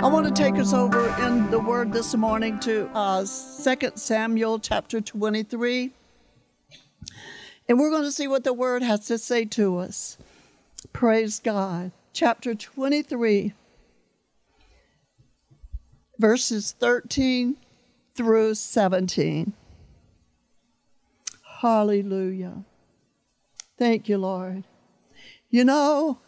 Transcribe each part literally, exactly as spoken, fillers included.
I want to take us over in the Word this morning to uh, Second Samuel chapter twenty-three. And we're going to see what the Word has to say to us. Praise God. Chapter twenty-three, verses thirteen through seventeen. Hallelujah. Thank you, Lord. You know,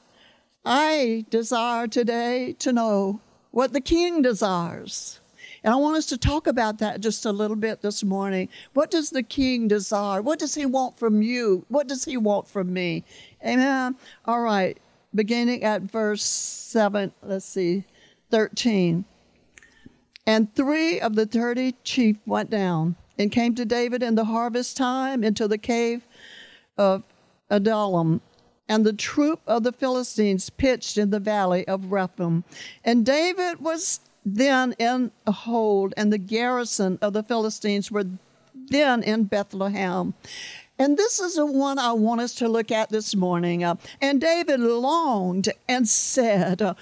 I desire today to know what the King desires. And I want us to talk about that just a little bit this morning. What does the King desire? What does he want from you? What does he want from me? Amen. All right. Beginning at verse seven, let's see, thirteen. And three of the thirty chief went down and came to David in the harvest time into the cave of Adullam. And the troop of the Philistines pitched in the valley of Rephaim. And David was then in a hold, and the garrison of the Philistines were then in Bethlehem. And this is the one I want us to look at this morning. Uh, and David longed and said, uh,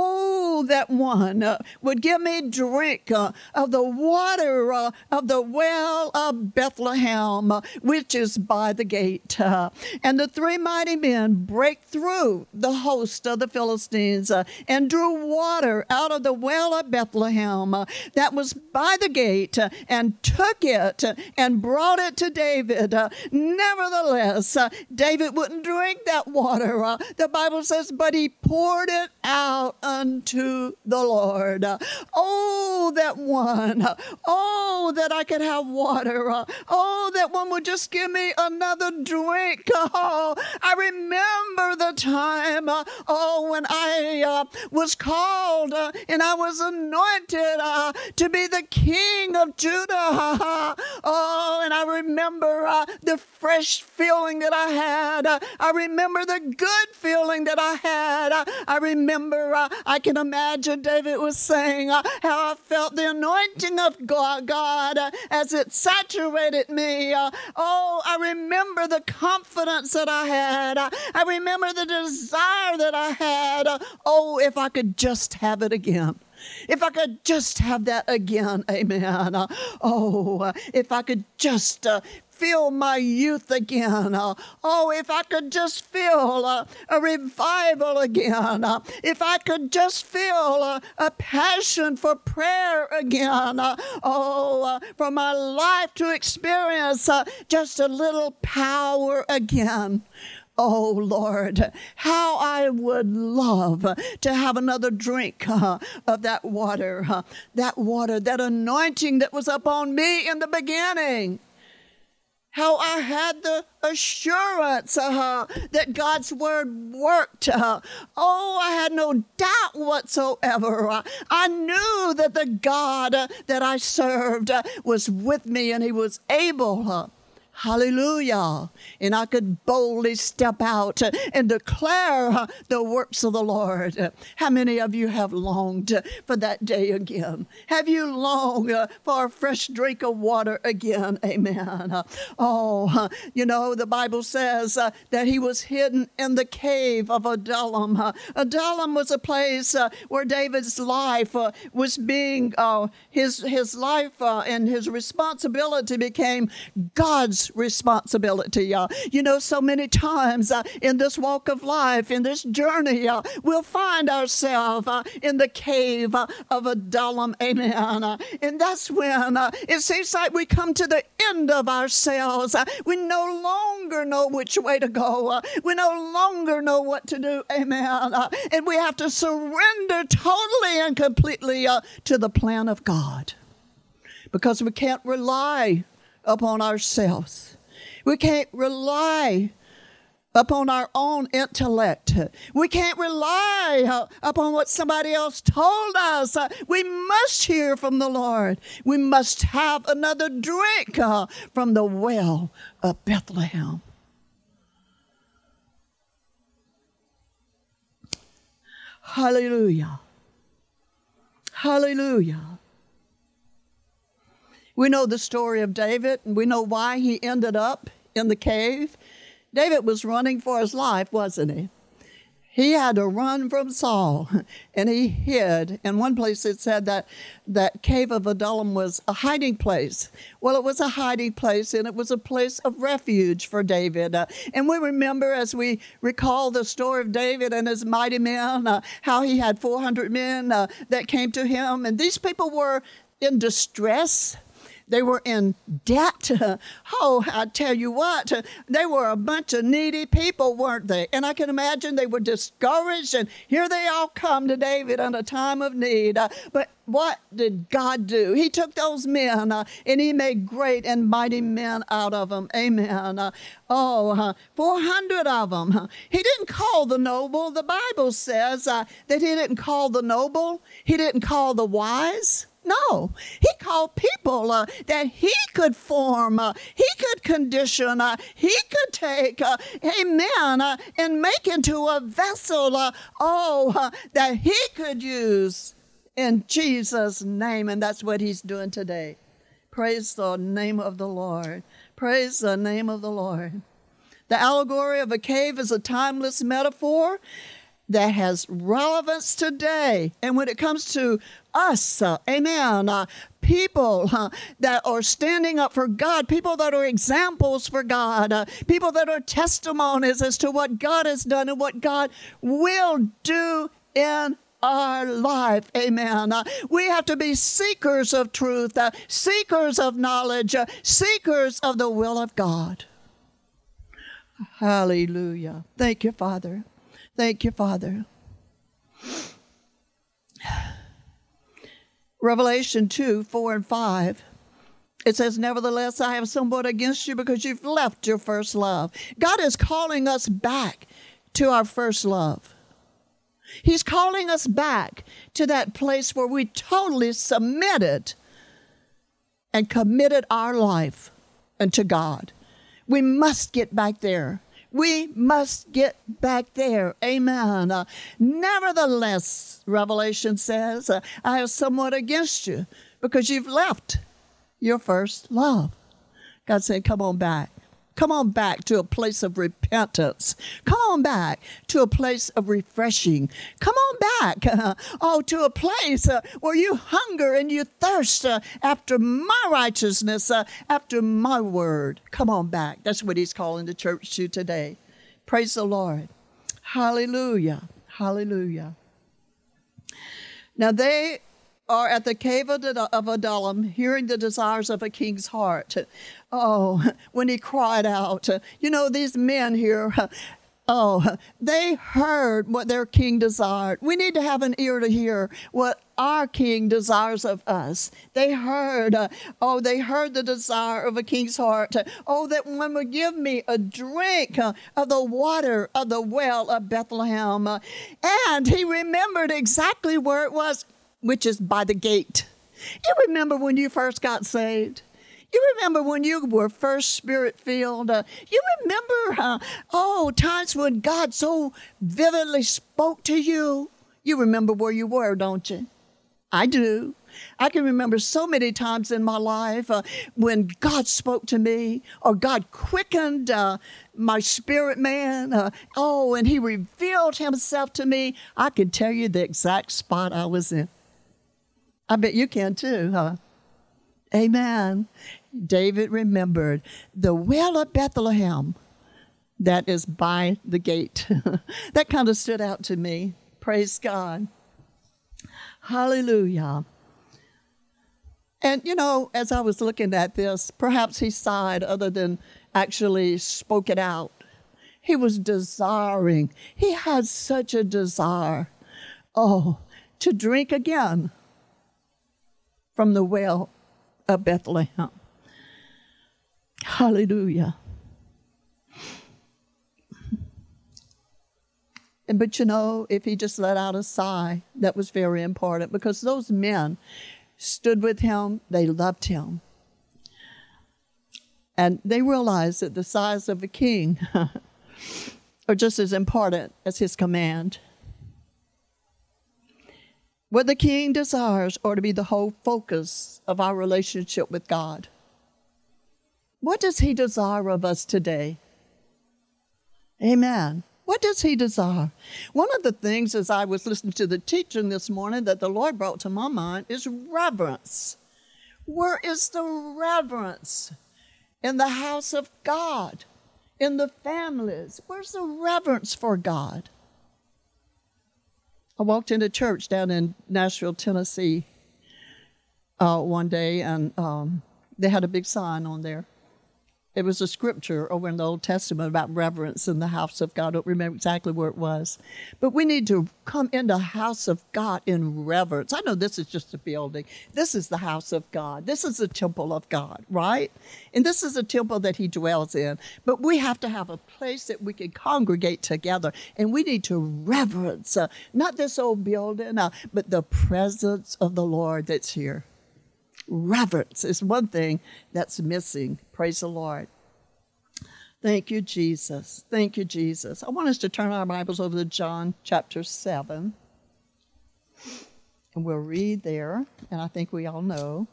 oh, that one uh, would give me drink uh, of the water uh, of the well of Bethlehem, uh, which is by the gate. Uh, and the three mighty men brake through the host of the Philistines uh, and drew water out of the well of Bethlehem uh, that was by the gate uh, and took it uh, and brought it to David. Uh, Nevertheless, uh, David wouldn't drink that water. Uh, the Bible says, but he poured it out unto the Lord. Uh, oh, that one. Uh, oh, that I could have water. Uh, oh, that one would just give me another drink. Oh, I remember the time, uh, oh, when I uh, was called uh, and I was anointed uh, to be the king of Judah. Oh, and I remember uh, the fresh feeling that I had. Uh, I remember the good feeling that I had. Uh, I remember, uh, I can imagine David was saying uh, how I felt the anointing of God, God uh, as it saturated me. Uh, oh, I remember the confidence that I had. Uh, I remember the desire that I had. Uh, oh, if I could just have it again. If I could just have that again, amen. Uh, oh, uh, if I could just uh, feel my youth again. Uh, oh, if I could just feel uh, a revival again. Uh, if I could just feel uh, a passion for prayer again. Uh, oh, uh, for my life to experience uh, just a little power again. Oh, Lord, how I would love to have another drink uh, of that water, uh, that water, that anointing that was upon me in the beginning. How I had the assurance uh, that God's word worked. Uh, oh, I had no doubt whatsoever. Uh, I knew that the God uh, that I served uh, was with me and he was able. Uh, Hallelujah. And I could boldly step out and declare the works of the Lord. How many of you have longed for that day again? Have you longed for a fresh drink of water again? Amen. Oh, you know, the Bible says that he was hidden in the cave of Adullam. Adullam was a place where David's life was being, uh, his, his life uh, and his responsibility became God's responsibility. Uh, you know, so many times uh, in this walk of life, in this journey, uh, we'll find ourselves uh, in the cave uh, of Adullam. Amen. Uh, and that's when uh, it seems like we come to the end of ourselves. Uh, we no longer know which way to go. Uh, we no longer know what to do. Amen. Uh, and we have to surrender totally and completely uh, to the plan of God, because we can't rely upon ourselves. We can't rely upon our own intellect. We can't rely uh, upon what somebody else told us. Uh, we must hear from the Lord. We must have another drink uh, from the well of Bethlehem. Hallelujah. Hallelujah. We know the story of David, and we know why he ended up in the cave. David was running for his life, wasn't he? He had to run from Saul, and he hid. In one place it said that that cave of Adullam was a hiding place. Well, it was a hiding place, and it was a place of refuge for David. Uh, and we remember, as we recall the story of David and his mighty men, uh, how he had four hundred men uh, that came to him, and these people were in distress. They were in debt. Oh, I tell you what, they were a bunch of needy people, weren't they? And I can imagine they were discouraged, and here they all come to David in a time of need. Uh, but what did God do? He took those men, uh, and he made great and mighty men out of them. Amen. Uh, oh, uh, four hundred of them. He didn't call the noble. The Bible says uh, that he didn't call the noble. He didn't call the wise. No, he called people uh, that he could form, uh, he could condition, uh, he could take, uh, amen, uh, and make into a vessel, uh, oh, uh, that he could use in Jesus' name. And that's what he's doing today. Praise the name of the Lord. Praise the name of the Lord. The allegory of a cave is a timeless metaphor that has relevance today. And when it comes to us, uh, amen, uh, people uh, that are standing up for God, people that are examples for God, uh, people that are testimonies as to what God has done and what God will do in our life, amen. Uh, we have to be seekers of truth, uh, seekers of knowledge, uh, seekers of the will of God. Hallelujah. Thank you, Father. Thank you, Father. Revelation two, four, and five. It says, nevertheless, I have somewhat against you because you've left your first love. God is calling us back to our first love. He's calling us back to that place where we totally submitted and committed our life unto God. We must get back there. We must get back there. Amen. Uh, nevertheless, Revelation says, uh, I have somewhat against you because you've left your first love. God said, come on back. Come on back to a place of repentance. Come on back to a place of refreshing. Come on back, uh, oh, to a place uh, where you hunger and you thirst uh, after my righteousness, uh, after my word. Come on back. That's what he's calling the church to today. Praise the Lord. Hallelujah. Hallelujah. Now they are at the cave of Adullam, hearing the desires of a king's heart. Oh, when he cried out, you know, these men here, oh, they heard what their king desired. We need to have an ear to hear what our king desires of us. They heard, uh, oh, they heard the desire of a king's heart. Oh, that one would give me a drink uh, of the water of the well of Bethlehem. Uh, and he remembered exactly where it was, which is by the gate. You remember when you first got saved? You remember when you were first spirit-filled? Uh, you remember, uh, oh, times when God so vividly spoke to you? You remember where you were, don't you? I do. I can remember so many times in my life uh, when God spoke to me, or God quickened uh, my spirit man. Uh, oh, and he revealed himself to me. I can tell you the exact spot I was in. I bet you can too, huh? Amen. David remembered the well of Bethlehem that is by the gate. That kind of stood out to me. Praise God. Hallelujah. And, you know, as I was looking at this, perhaps he sighed other than actually spoke it out. He was desiring. He had such a desire, oh, to drink again from the well of Bethlehem. Hallelujah. And but you know, if he just let out a sigh, that was very important, because those men stood with him, they loved him. And they realized that the sighs of a king are just as important as his command. What the king desires ought to be the whole focus of our relationship with God. What does he desire of us today? Amen. What does he desire? One of the things as I was listening to the teaching this morning that the Lord brought to my mind is reverence. Where is the reverence in the house of God, in the families? Where's the reverence for God? I walked into church down in Nashville, Tennessee uh, one day, and um, they had a big sign on there. It was a scripture over in the Old Testament about reverence in the house of God. I don't remember exactly where it was. But we need to come in the house of God in reverence. I know this is just a building. This is the house of God. This is the temple of God, right? And this is a temple that he dwells in. But we have to have a place that we can congregate together. And we need to reverence, uh, not this old building, uh, but the presence of the Lord that's here. Reverence is one thing that's missing. Praise the Lord. Thank you, Jesus. Thank you, Jesus. I want us to turn our Bibles over to John chapter seven. And we'll read there, and I think we all know.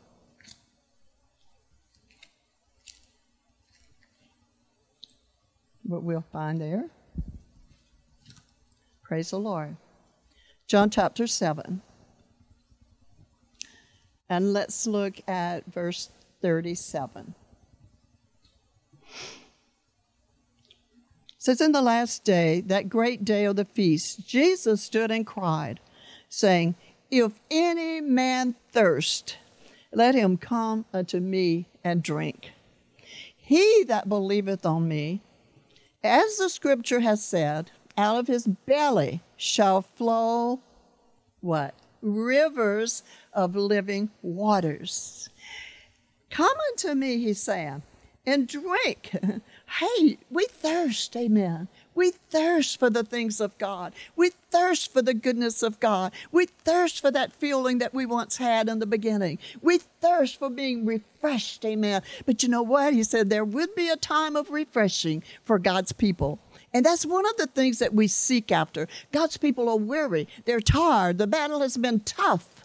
What we'll find there. Praise the Lord. John chapter seven. And let's look at verse thirty-seven. It says, in the last day, that great day of the feast, Jesus stood and cried, saying, if any man thirst, let him come unto me and drink. He that believeth on me, as the scripture has said, out of his belly shall flow, what? Rivers of living waters. Come unto me, he's saying, and drink. Hey, we thirst, amen. We thirst for the things of God. We thirst for the goodness of God. We thirst for that feeling that we once had in the beginning. We thirst for being refreshed, amen. But you know what? He said there would be a time of refreshing for God's people. And that's one of the things that we seek after. God's people are weary. They're tired. The battle has been tough.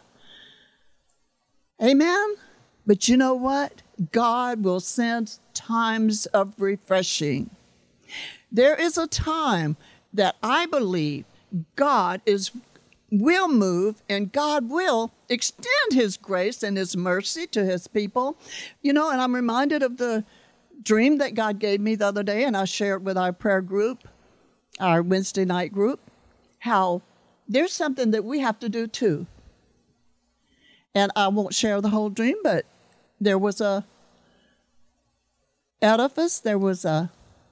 Amen? But you know what? God will send times of refreshing. There is a time that I believe God is will move and God will extend his grace and his mercy to his people. You know, and I'm reminded of the dream that God gave me the other day, and I shared with our prayer group, our Wednesday night group, how there's something that we have to do too. And I won't share the whole dream, but there was a edifice, there was a,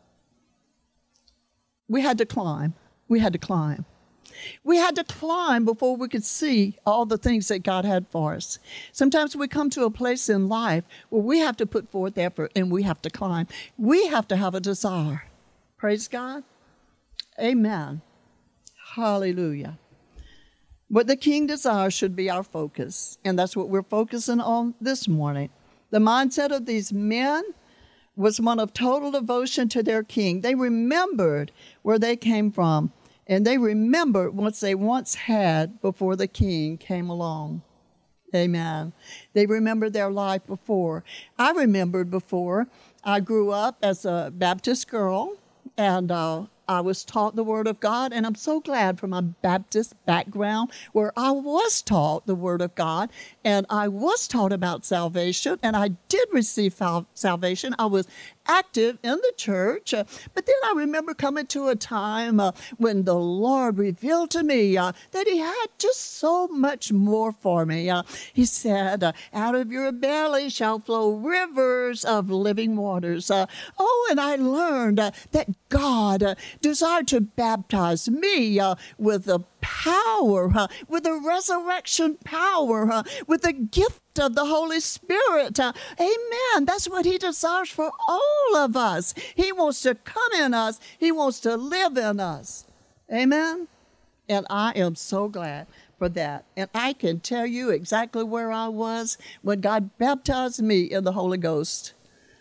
we had to climb. We had to climb. We had to climb before we could see all the things that God had for us. Sometimes we come to a place in life where we have to put forth effort and we have to climb. We have to have a desire. Praise God. Amen. Hallelujah. What the King desires should be our focus, and that's what we're focusing on this morning. The mindset of these men was one of total devotion to their King. They remembered where they came from. And they remembered what they once had before the King came along. Amen. They remembered their life before. I remembered before. I grew up as a Baptist girl, and uh, I was taught the Word of God, and I'm so glad for my Baptist background where I was taught the Word of God, and I was taught about salvation, and I did receive fal- salvation. I was active in the church, uh, but then I remember coming to a time uh, when the Lord revealed to me uh, that he had just so much more for me. Uh, he said, uh, out of your belly shall flow rivers of living waters. Uh, oh, and I learned uh, that God uh, desired to baptize me uh, with the power, uh, with the resurrection power, uh, with the gift of the Holy Spirit. Uh, amen. That's what he desires for all of us. He wants to come in us. He wants to live in us. Amen. And I am so glad for that. And I can tell you exactly where I was when God baptized me in the Holy Ghost.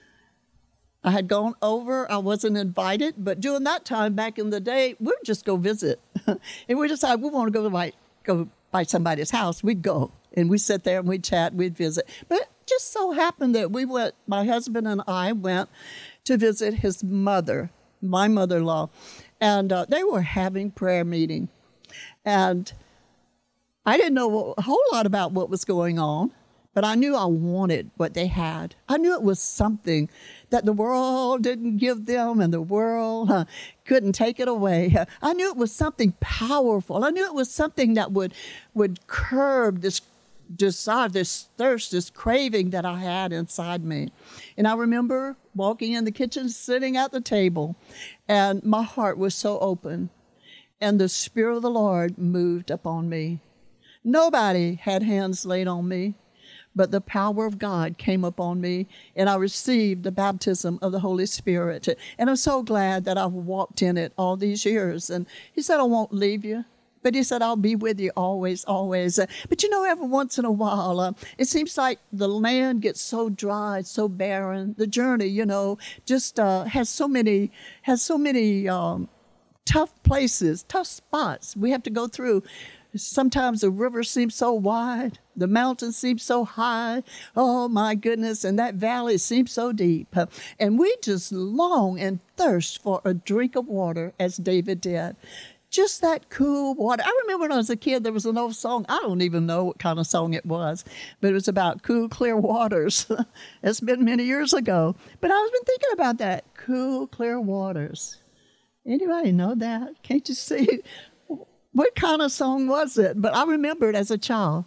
I had gone over. I wasn't invited, but during that time back in the day, we would just go visit. And we decided we want to go by, go by somebody's house. We'd go. And we'd sit there and we'd chat, we'd visit. But it just so happened that we went, my husband and I went to visit his mother my mother-in-law, and uh, they were having prayer meeting. And I didn't know a whole lot about what was going on, but I knew I wanted what they had. I knew it was something that the world didn't give them and the world uh, couldn't take it away. I knew it was something powerful. I knew it was something that would, would curb this desire, this thirst, this craving that I had inside me. And I remember walking in the kitchen, sitting at the table, and my heart was so open, and the Spirit of the Lord moved upon me. Nobody had hands laid on me, but the power of God came upon me, and I received the baptism of the Holy Spirit. And I'm so glad that I've walked in it all these years. And he said, I won't leave you. But he said, I'll be with you always, always. Uh, but you know, every once in a while, uh, it seems like the land gets so dry, so barren. The journey, you know, just uh, has so many, has so many um, tough places, tough spots we have to go through. Sometimes the river seems so wide. The mountains seem so high. Oh, my goodness. And that valley seems so deep. Uh, and we just long and thirst for a drink of water, as David did. Just that cool water. I remember when I was a kid, there was an old song. I don't even know what kind of song it was, but it was about cool, clear waters. It's been many years ago. But I've been thinking about that, cool, clear waters. Anybody know that? Can't you see? What kind of song was it? But I remember it as a child.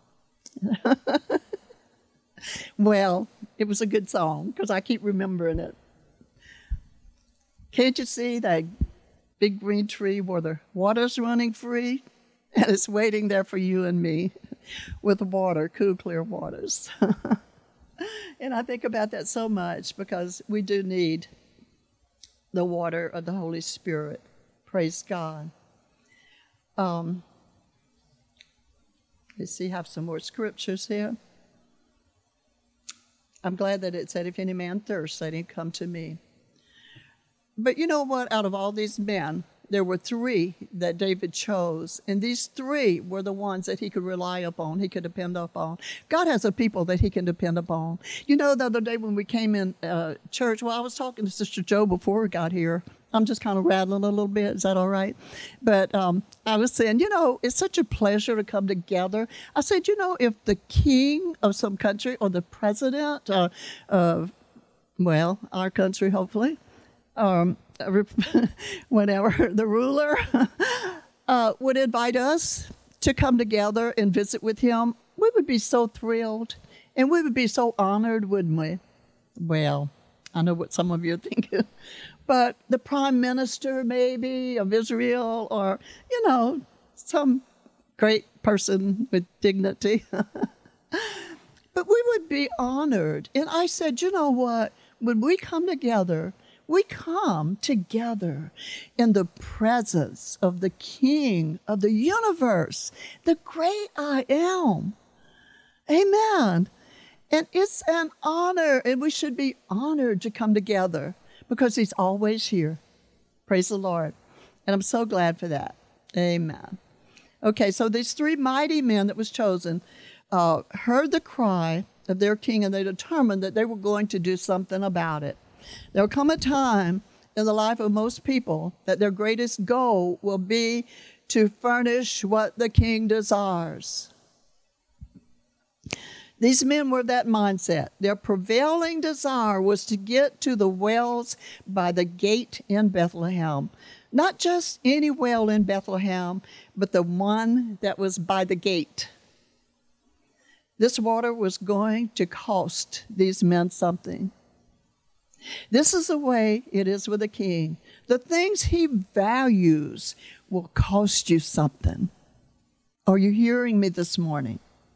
Well, it was a good song because I keep remembering it. Can't you see that big green tree where the water's running free, and it's waiting there for you and me with water, cool, clear waters. And I think about that so much because we do need the water of the Holy Spirit. Praise God. Um, let's see, I have some more scriptures here. I'm glad that it said, if any man thirsts, let him come to me. But you know what? Out of all these men, there were three that David chose. And these three were the ones that he could rely upon, he could depend upon. God has a people that he can depend upon. You know, the other day when we came in uh, church, well, I was talking to Sister Joe before we got here. I'm just kind of rattling a little bit. Is that all right? But um, I was saying, you know, it's such a pleasure to come together. I said, you know, if the king of some country or the president uh, of, well, our country, hopefully, Um, whenever the ruler uh, would invite us to come together and visit with him, we would be so thrilled and we would be so honored, wouldn't we? Well, I know what some of you are thinking, but the prime minister maybe of Israel or, you know, some great person with dignity. But we would be honored. And I said, you know what? When we come together, we come together in the presence of the King of the universe, the great I am. Amen. And it's an honor, and we should be honored to come together because he's always here. Praise the Lord. And I'm so glad for that. Amen. Okay, so these three mighty men that was chosen uh, heard the cry of their king, and they determined that they were going to do something about it. There will come a time in the life of most people that their greatest goal will be to furnish what the king desires. These men were of that mindset. Their prevailing desire was to get to the wells by the gate in Bethlehem. Not just any well in Bethlehem, but the one that was by the gate. This water was going to cost these men something. This is the way it is with a king. The things he values will cost you something. Are you hearing me this morning?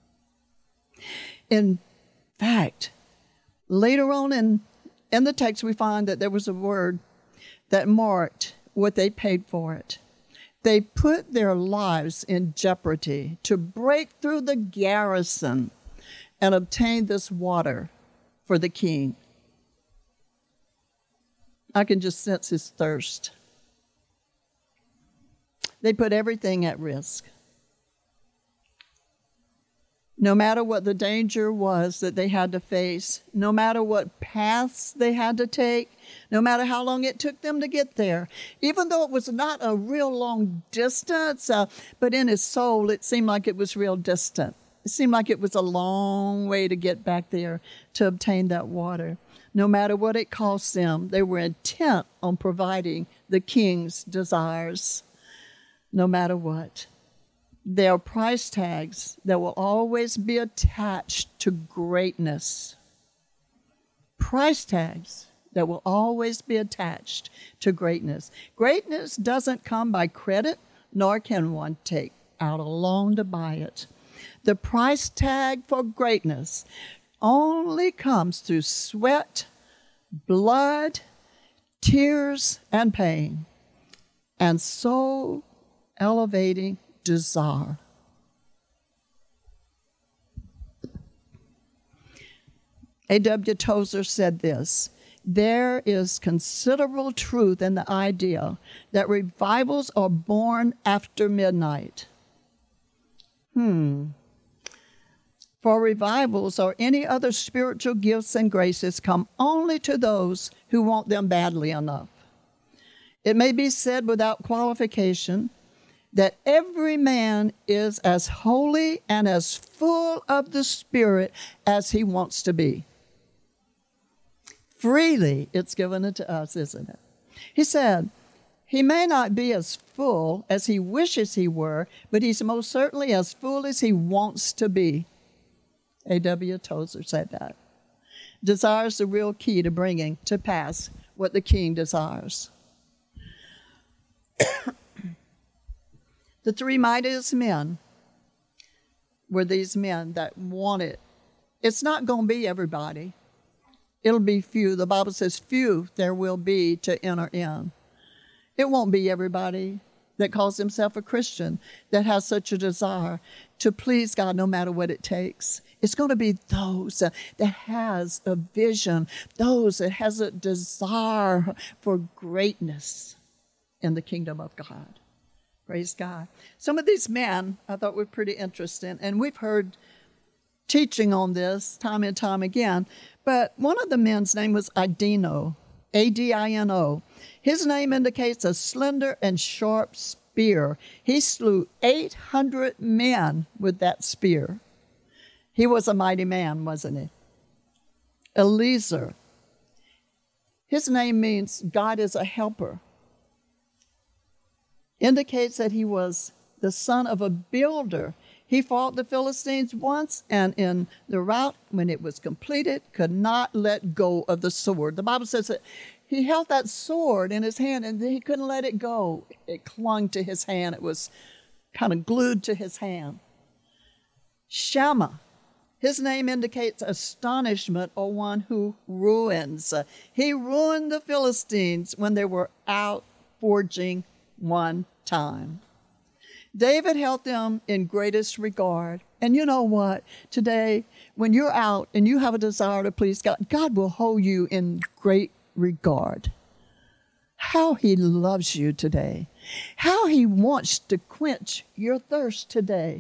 In fact, later on in, in the text, we find that there was a word that marked what they paid for it. They put their lives in jeopardy to break through the garrison and obtain this water for the king. I can just sense his thirst. They put everything at risk. No matter what the danger was that they had to face, no matter what paths they had to take, no matter how long it took them to get there, even though it was not a real long distance, uh, but in his soul it seemed like it was real distant. It seemed like it was a long way to get back there to obtain that water. No matter what it cost them, they were intent on providing the king's desires, no matter what. There are price tags that will always be attached to greatness. Price tags that will always be attached to greatness. Greatness doesn't come by credit, nor can one take out a loan to buy it. The price tag for greatness only comes through sweat, blood, tears, and pain, and soul elevating desire. A W Tozer said this: there is considerable truth in the idea that revivals are born after midnight. Hmm. For revivals or any other spiritual gifts and graces come only to those who want them badly enough. It may be said without qualification that every man is as holy and as full of the Spirit as he wants to be. Freely it's given unto us, isn't it? He said, he may not be as full as he wishes he were, but he's most certainly as full as he wants to be. A W Tozer said that. Desire is the real key to bringing to pass what the king desires. The three mightiest men were these men that wanted. It's not going to be everybody. It'll be few. The Bible says few there will be to enter in. It won't be everybody that calls himself a Christian that has such a desire to please God no matter what it takes. It's going to be those uh, that has a vision, those that has a desire for greatness in the kingdom of God. Praise God. Some of these men I thought were pretty interesting, and we've heard teaching on this time and time again, but one of the men's name was Adino, A D I N O. His name indicates a slender and sharp spear. He slew eight hundred men with that spear. He was a mighty man, wasn't he? Eliezer. His name means God is a helper. Indicates that he was the son of a builder. He fought the Philistines once, and in the rout, when it was completed, could not let go of the sword. The Bible says that he held that sword in his hand, and he couldn't let it go. It clung to his hand. It was kind of glued to his hand. Shammah. His name indicates astonishment, or one who ruins. He ruined the Philistines when they were out forging one time. David held them in greatest regard. And you know what? Today, when you're out and you have a desire to please God, God will hold you in great regard. How he loves you today. How he wants to quench your thirst today.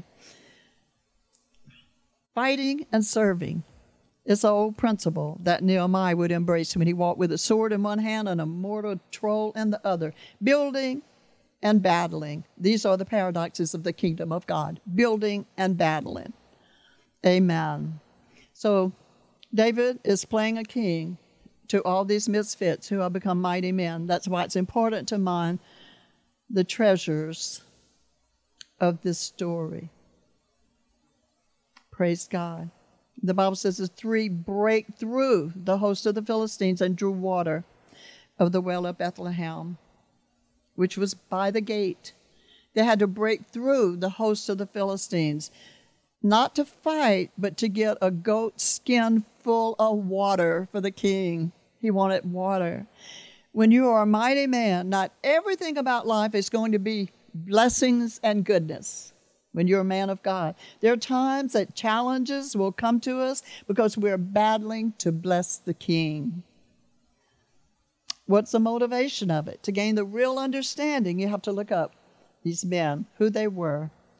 Fighting and serving is an old principle that Nehemiah would embrace when he walked with a sword in one hand and a mortar trowel in the other. Building and battling. These are the paradoxes of the kingdom of God. Building and battling. Amen. So David is playing a king to all these misfits who have become mighty men. That's why it's important to mind the treasures of this story. Praise God. The Bible says the three break through the host of the Philistines and drew water of the well of Bethlehem, which was by the gate. They had to break through the host of the Philistines, not to fight, but to get a goat skin full of water for the king. He wanted water. When you are a mighty man, not everything about life is going to be blessings and goodness. When you're a man of God, there are times that challenges will come to us because we're battling to bless the king. What's the motivation of it? To gain the real understanding, you have to look up these men, who they were.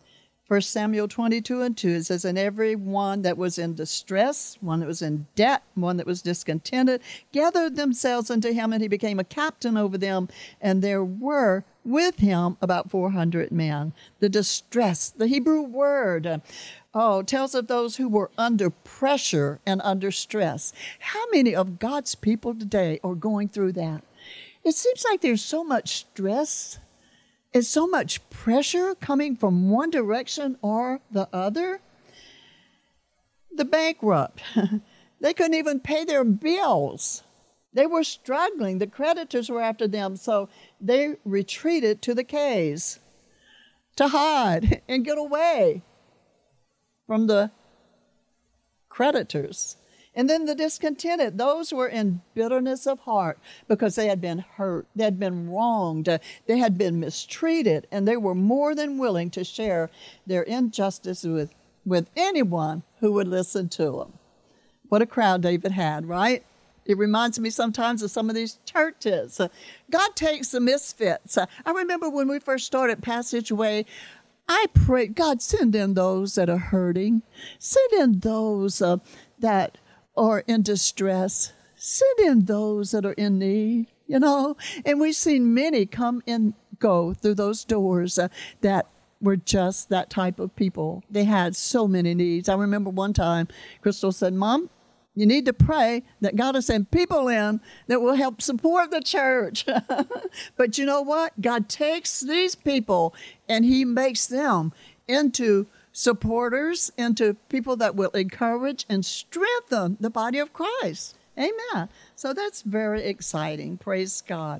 First Samuel twenty-two and two, it says, and every one that was in distress, one that was in debt, one that was discontented, gathered themselves unto him, and he became a captain over them. And there were with him about four hundred men. The distress, the Hebrew word, uh, oh, tells of those who were under pressure and under stress. How many of God's people today are going through that? It seems like there's so much stress. Is so much pressure coming from one direction or the other. The bankrupt, they couldn't even pay their bills. They were struggling. The creditors were after them, so they retreated to the caves to hide and get away from the creditors. And then the discontented, those were in bitterness of heart because they had been hurt, they had been wronged, they had been mistreated, and they were more than willing to share their injustice with, with anyone who would listen to them. What a crowd David had, right? It reminds me sometimes of some of these churches. God takes the misfits. I remember when we first started Passageway, I prayed, God, send in those that are hurting. Send in those uh, that are in distress. Send in those that are in need, you know. And we've seen many come and go through those doors uh, that were just that type of people. They had so many needs. I remember one time, Crystal said, Mom, you need to pray that God will send people in that will help support the church. But you know what? God takes these people and he makes them into supporters, into people that will encourage and strengthen the body of Christ. Amen. So that's very exciting. Praise God.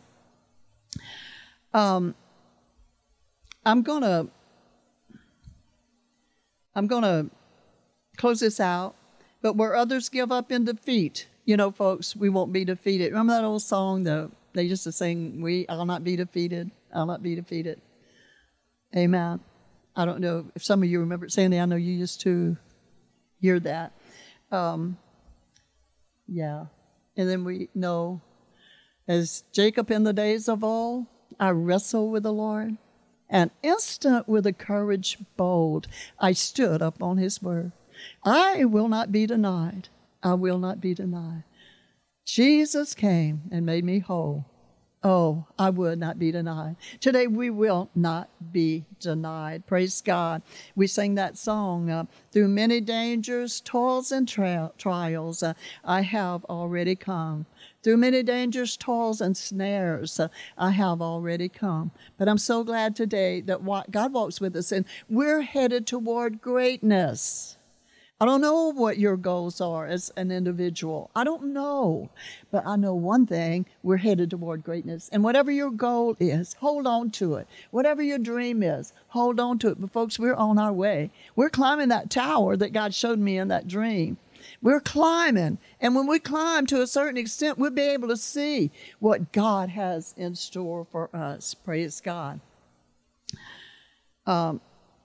Um, I'm gonna I'm gonna close this out. But where others give up in defeat, you know, folks, we won't be defeated. Remember that old song that they used to sing, we, I'll not be defeated, I'll not be defeated. Amen. I don't know if some of you remember saying that. I know you used to hear that. Um, yeah. And then we know, as Jacob in the days of old, I wrestle with the Lord. And instant with a courage bold, I stood up on his word. I will not be denied. I will not be denied. Jesus came and made me whole. Oh, I would not be denied. Today we will not be denied. Praise God. We sing that song, uh, through many dangers, toils, and tri- trials, uh, I have already come. Through many dangers, toils, and snares, uh, I have already come. But I'm so glad today that God walks with us, and we're headed toward greatness. I don't know what your goals are as an individual. I don't know. But I know one thing, we're headed toward greatness. And whatever your goal is, hold on to it. Whatever your dream is, hold on to it. But folks, we're on our way. We're climbing that tower that God showed me in that dream. We're climbing. And when we climb to a certain extent, we'll be able to see what God has in store for us. Praise God. Um,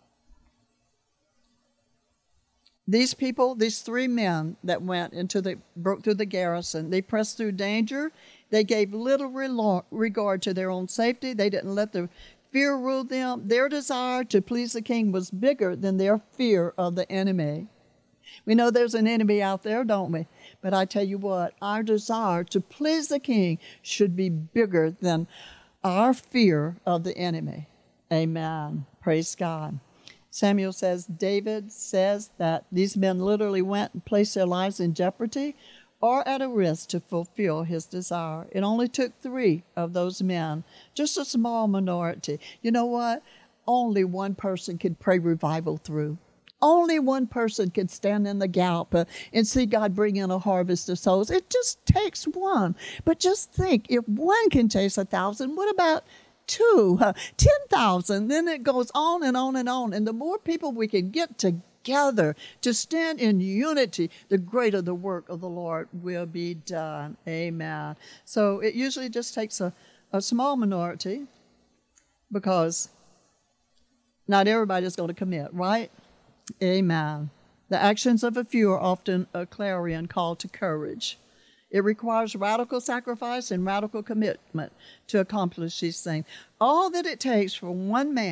These people, these three men that went into the, broke through the garrison, they pressed through danger. They gave little regard to their own safety. They didn't let their fear rule them. Their desire to please the king was bigger than their fear of the enemy. We know there's an enemy out there, don't we? But I tell you what, our desire to please the king should be bigger than our fear of the enemy. Amen. Praise God. Samuel says, David says that these men literally went and placed their lives in jeopardy or at a risk to fulfill his desire. It only took three of those men, just a small minority. You know what? Only one person could pray revival through. Only one person can stand in the gap uh, and see God bring in a harvest of souls. It just takes one. But just think, if one can chase a thousand, what about two, uh, ten thousand? Then it goes on and on and on. And the more people we can get together to stand in unity, the greater the work of the Lord will be done. Amen. So it usually just takes a, a small minority, because not everybody is going to commit, right? Amen. The actions of a few are often a clarion call to courage. It requires radical sacrifice and radical commitment to accomplish these things. All that it takes for one man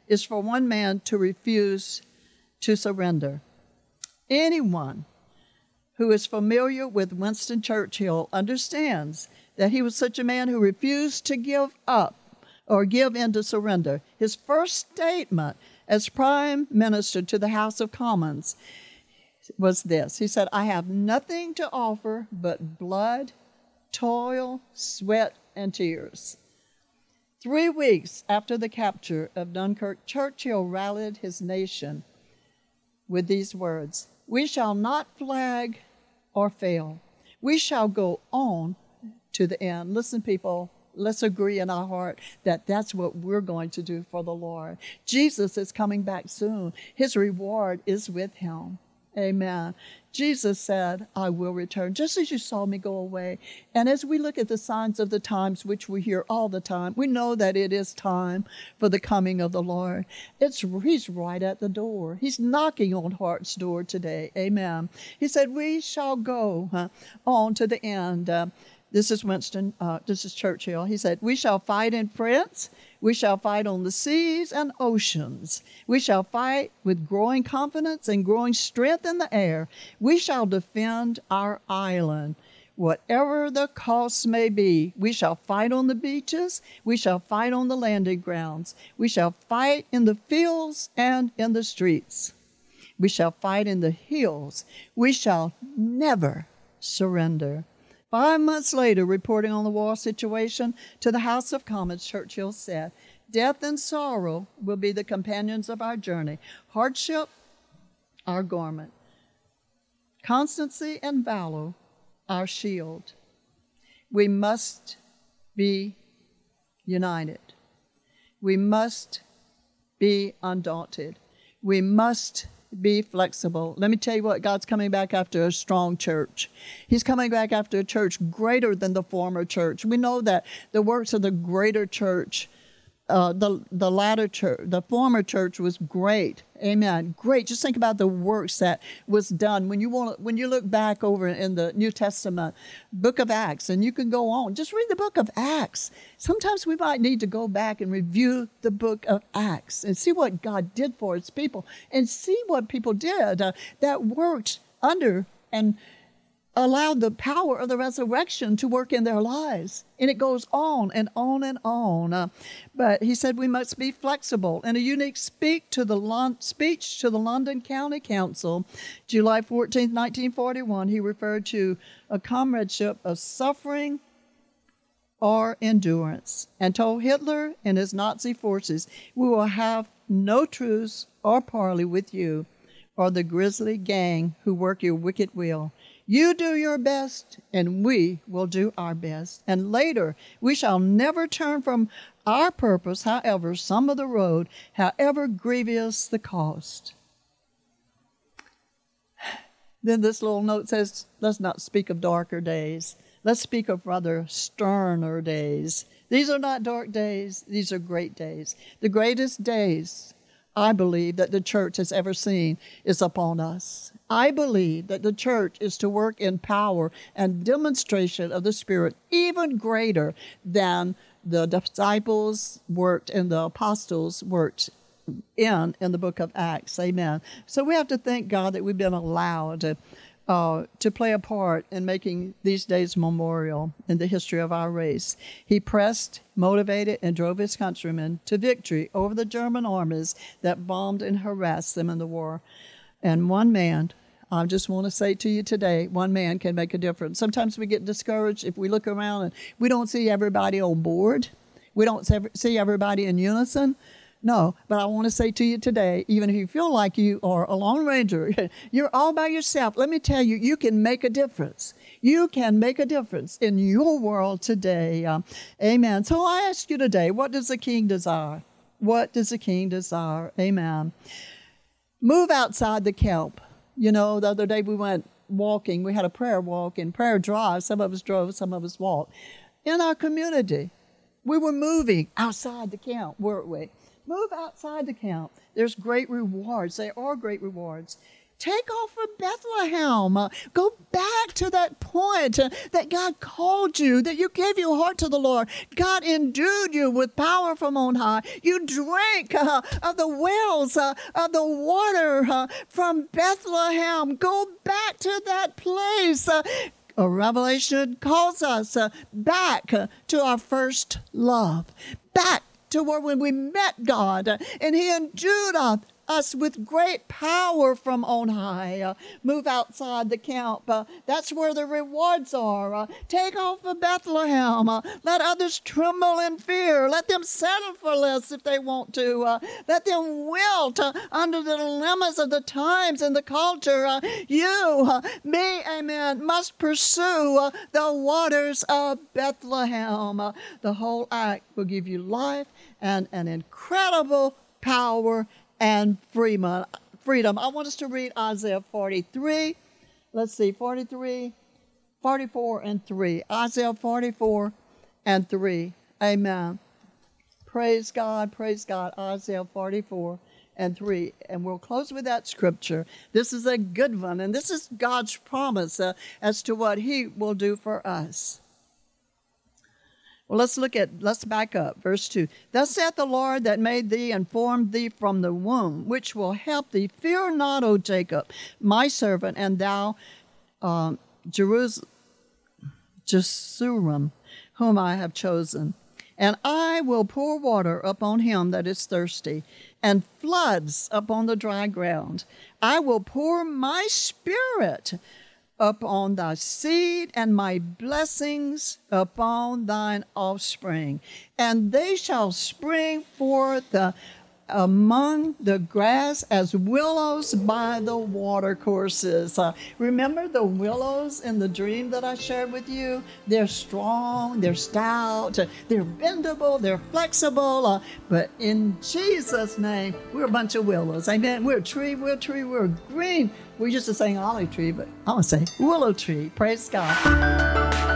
is for one man to refuse to surrender. Anyone who is familiar with Winston Churchill understands that he was such a man who refused to give up or give in to surrender. His first statement as Prime Minister to the House of Commons was this. He said, "I have nothing to offer but blood, toil, sweat, and tears." Three weeks after the capture of Dunkirk, Churchill rallied his nation with these words, "We shall not flag or fail. We shall go on to the end." Listen, people, let's agree in our heart that that's what we're going to do for the Lord. Jesus is coming back soon. His reward is with him. Amen. Jesus said, "I will return, just as you saw me go away." And as we look at the signs of the times, which we hear all the time, we know that it is time for the coming of the Lord. It's He's right at the door. He's knocking on heart's door today. Amen. He said, "We shall go huh, on to the end." Uh, this is Winston, uh, this is Churchill. He said, "We shall fight in France. We shall fight on the seas and oceans. We shall fight with growing confidence and growing strength in the air. We shall defend our island. Whatever the cost may be, we shall fight on the beaches. We shall fight on the landing grounds. We shall fight in the fields and in the streets. We shall fight in the hills. We shall never surrender." Five months later, reporting on the war situation to the House of Commons, Churchill said, "Death and sorrow will be the companions of our journey. Hardship, our garment. Constancy and valor, our shield. We must be united. We must be undaunted. We must be flexible." Let me tell you what, God's coming back after a strong church. He's coming back after a church greater than the former church. We know that the works of the greater church, uh, the, the latter church, the former church was great. Amen. Great. Just think about the works that was done. When you want, when you look back over in the New Testament, book of Acts, and you can go on, just read the book of Acts. Sometimes we might need to go back and review the book of Acts and see what God did for his people and see what people did uh, that worked under and allowed the power of the resurrection to work in their lives. And it goes on and on and on. Uh, but he said we must be flexible. In a unique speak to the Lon- speech to the London County Council, July fourteenth, nineteen forty-one, he referred to a comradeship of suffering or endurance and told Hitler and his Nazi forces, "We will have no truce or parley with you or the grisly gang who work your wicked will. You do your best, and we will do our best. And later, we shall never turn from our purpose, however some of the road, however grievous the cost." Then this little note says, let's not speak of darker days. Let's speak of rather sterner days. These are not dark days. These are great days. The greatest days, I believe, that the church has ever seen is upon us. I believe that the church is to work in power and demonstration of the Spirit even greater than the disciples worked and the apostles worked in in the book of Acts. Amen. So we have to thank God that we've been allowed to, uh, to play a part in making these days memorial in the history of our race. He pressed, motivated, and drove his countrymen to victory over the German armies that bombed and harassed them in the war. And one man, I just want to say to you today, one man can make a difference. Sometimes we get discouraged if we look around and we don't see everybody on board. We don't see everybody in unison. No, but I want to say to you today, even if you feel like you are a Lone Ranger, you're all by yourself, let me tell you, you can make a difference. You can make a difference in your world today. Um, amen. So I ask you today, what does the King desire? What does the King desire? Amen. Move outside the camp. You know, the other day we went walking. We had a prayer walk and prayer drive. Some of us drove, some of us walked. In our community, we were moving outside the camp, weren't we? Move outside the camp. There's great rewards. There are great rewards. Take off for Bethlehem. Uh, go back to that point uh, that God called you, that you gave your heart to the Lord. God endued you with power from on high. You drank uh, of the wells uh, of the water uh, from Bethlehem. Go back to that place. Uh, a Revelation calls us uh, back uh, to our first love, back to where when we met God uh, and He endued us. us with great power from on high. Uh, move outside the camp. Uh, that's where the rewards are. Uh, take off for Bethlehem. Uh, let others tremble in fear. Let them settle for less if they want to. Uh, let them wilt uh, under the dilemmas of the times and the culture. Uh, you, uh, me, amen, must pursue uh, the waters of Bethlehem. Uh, the whole act will give you life and an incredible power and freedom. Freedom. I want us to read Isaiah forty-three. Let's see, forty-three, forty-four, and three. Isaiah forty-four and three. Amen. Praise God, praise God. Isaiah forty-four and three. And we'll close with that scripture. This is a good one, and this is God's promise uh, as to what He will do for us. Well, let's look at, let's back up. Verse two. Thus saith the Lord that made thee and formed thee from the womb, which will help thee. Fear not, O Jacob, my servant, and thou, um, Jerusalem, Jesurim, whom I have chosen. And I will pour water upon him that is thirsty, and floods upon the dry ground. I will pour my spirit upon thy seed, and my blessings upon thine offspring. And they shall spring forth uh, among the grass as willows by the watercourses. Uh, remember the willows in the dream that I shared with you? They're strong, they're stout, they're bendable, they're flexible. Uh, but in Jesus' name, we're a bunch of willows. Amen. We're a tree, we're a tree, we're green. We used to sing olive tree, but I want to say willow tree. Praise God.